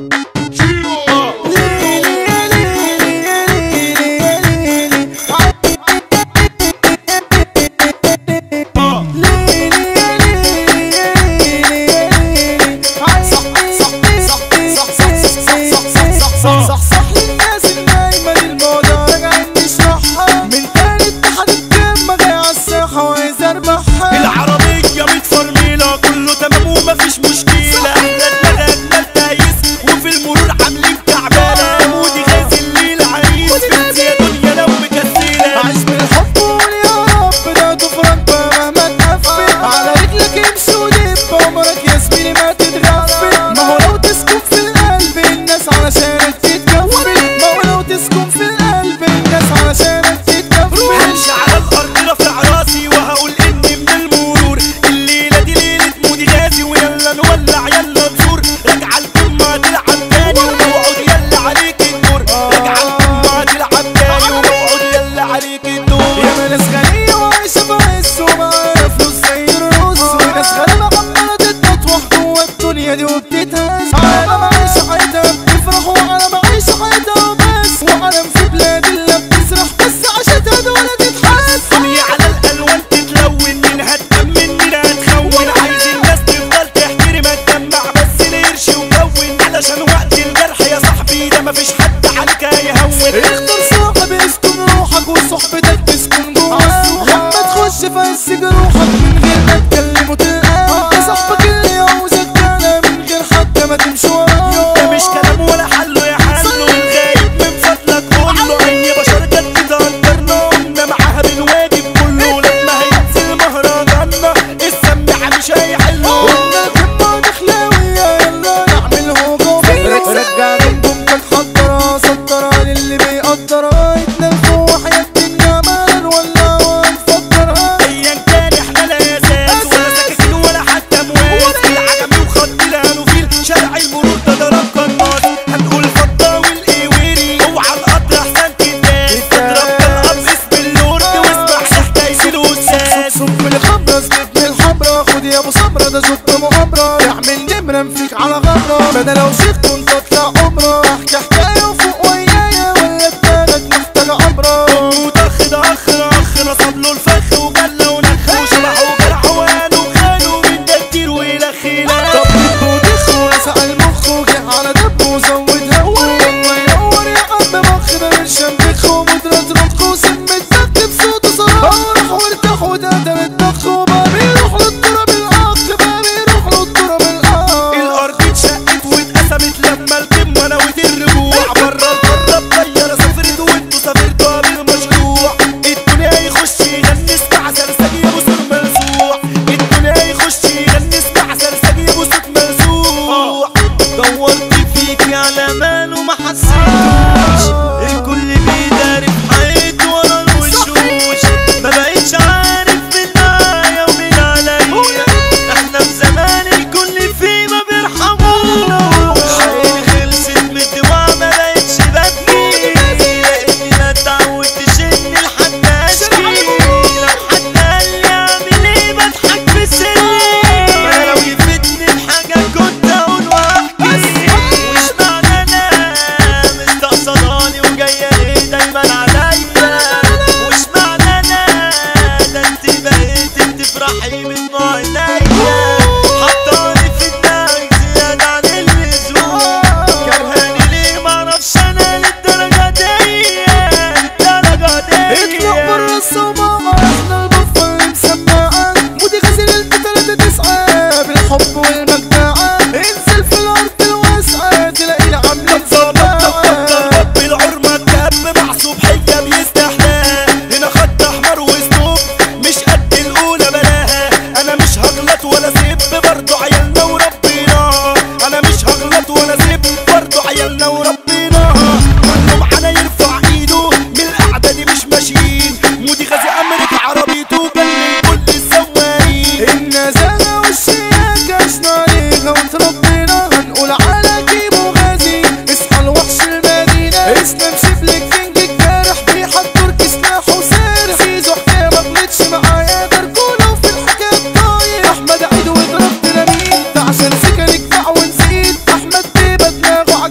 العربية متفرملة كله تمام ومفيش مشكلة، احنا دماغنا اجمل تايس وفي المرور عاملين تعبانة. مودي غازي الليل عريس بنت يا دنيا لو مكسلة. عيش بالحب وقول يا رب ده تفرج مهما تقفل، على رجلك امشي ودب عمرك يا زميلي ما تتغفل. ما هو لو تسكن في القلب الناس علشانك تتكفل، ما هو لو تسكن في القلب الناس علشانك تتكفل. همشي على الارض رافع راسي وهقول اني من المرور، الليلة دي ليلة مودي غازي ويلا نولع يلا نزور. راجعة القمة تلعب تاني وموعود يلا عليك الدور، راجعة القمة تلعب تاني وموعود يلا عليك الدور. يا ناس غنية وعايشة بعز ومعانا فلوس زي الرز، وناس غلابة عمالة تتطوح جوا الدنيا دي وبتتهز. عالم عايشة حياتها بتفرح وعالم عايشة حياتها بس، وعالم في بلاد اللي بتسرح بس عاشتها دولة تتحس. دنيا على الالوان تتلون، منها تأمن منها تخون. عايز الناس تفضل تحترمك، تجمع بس القرش وكون، علشان وقت الجرح يا صاحبي ده مفيش حد عليك هيهون. اختار صاحب يسكن روحك وصحبتك تسكن جواك، لما تخش في جروحك من غير ما تكلمه تلقاه. ده صاحبك اللي يعوزك تعلى من غير حتى ما تمشي وراه. ده مش كلام ولا حله يا حله، الغايب من فضلك قوله. اي بشر جت تقدرنا قمنا معاها بالواجب كله، لما هينزل مهرجاننا السماعة مش هيحله. قلنا الكمة دخلاوية يلا نعمل هجوم، رجع جنبك حضرها سطرها للي بيقدرها. اتنين فوق حياة الدنيا مالا نولع ونفجرها. ايا كان احنا لا اساس ولا سكاكين ولا حتى امواس، العجمي وخط الانوفيل شارع المرور ده ضرب قناص. هنقول فضة والايويري اوعى القطر احسن تداس، اضرب بالقط اسم اللورد واسمع حكاية الاستاذ. صب الخمرة زبدني الحمرا، خد يا ابو سمرة ده زب مؤامرة. يعمل نمرة نفيك على غمرة، ما انا لو شفت وانت اطلع عمرة. احكي حكاية وفوق ويايا ولا التالت محتاجة عمرة. وطخ ده اخ نصب له الفخ وجلة ونخ وشبح وجرح وقال وخانه من ده كتير ويلخينا. طب وتخ وسع المخ وجه على دب وزود هو، والله ينور يا عم مخ ده من شمبخ ومدرة رمخ وسم الدك بصوت صراخ. راح وارتاح وتقدر الدخ وبقى بيروح للتراب الاخ، بقى بيروح للتراب الاخ. الارض اتشقت واتقسمت لما القمة نوت الرجوع. بره القارة بطيارة سافرت وانتوا سافرتوا بالمشروع. الدنيا يخش يغني اسمع سرسجي ابو صوت ملسوع، الدنيا يخش يغني اسمع سرسجي ابو صوت ملسوع. دورت فيك على مال وما حسيتوش، الكل بيداري في حيط ورا الوشوش. ما بقيتش عارف مين معايا ومين عليا، احنا في زمان الكل فيه ما بيرحموش. عيني خلصت من الدموع ما بقتش ببكي، لاني ما اتعودتش اني لحد اشكي. لو حد قال لي اعمل ايه بضحك في سري، ما انا لو يفيدني بحاجه كنت اقول واحكي. مش معنى انا مستقصداني وجايه ليه دايما عليا، مش معنى انا ده انت بقيتي بتفرحي من عينيا. حطاني في دماغك زياده عن اللزوم، كرهاني ليه معرفش انا للدرجه دي للدرجه دي. اطلع برا الصومعة احنا البفة اللي مسمعة، مودي غازي للبتلاتة تسعة بالحب والمجدعة. انزل في الارض الواسعة تلاقينا عاملين صباعة. رب العرمة الدب مع صبحية بيستحلاها، هنا خط احمر وسنوب مش قد الاولى بلاها. انا مش هغلط ولا سيب برضو عيالنا وربنا، انا مش هغلط ولا سيب برضو عيالنا وربنا. كله معانا يرفع ايده من القعدة دي مش ماشيين. مودي غازي امريكا عربيته جنن كل السواقين. النزاهة والشياكة عشنا عليها وتربينا، هنقول على كيمو غازي اصحى الوحش المدينة. اسلام شبلك كينج الجارح بيحضر سلاح وسارح، سيزو حكاية مغلطش معايا درجولة وفي الحكاية طاير. احمد عيد واضرب ديناميت عشان سكنك باع ونسيت، احمد بيبة دماغه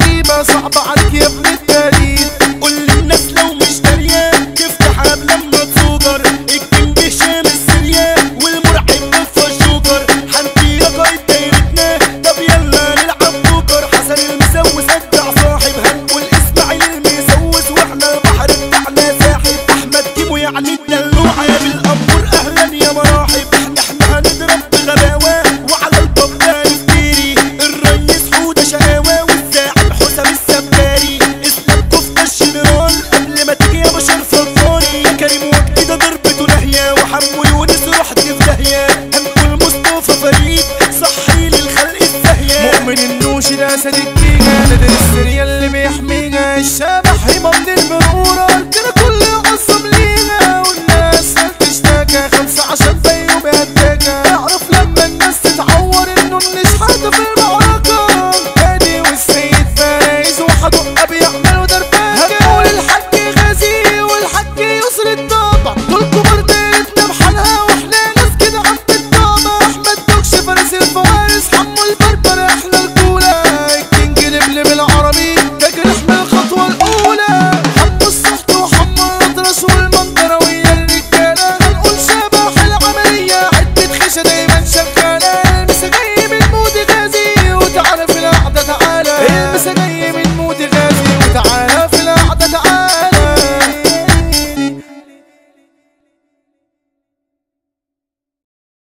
الدنيا صعبة عليك يا ابن التاريخ. قول للناس لو مش دارية تفتح قبل لما تسوجر. الكينج هشام السريان والمرعب مصطفى الجوكر. حنفي يا قايد دايرتنا طب يلا نلعب بوكر. حسن المسوس ادع صاحب هنقول اسماعيل المسوس واحنا البحر بتاعنا ساحب. احمد كيمو يعني الدلوعة بالقبور اهلا يا مراحب. احنا هنضرب بغباوة وعلى الباب ده نفتري. الريس حودة شقاوة والزاعم حسام السباري. اسلام كفتة الجنرال قبل ما تيجي يا بشر فضاني. يا كريم وجدي ده ضربته ناهية وحمو يونس رحت في داهية. هنقول مصطفى فريد صحي للخلق الزاهية. مؤمن النوش الاسد الجيجا نادر السرية اللي بيحمينا. الشبح هيما من المرورة كده كل عصام ليه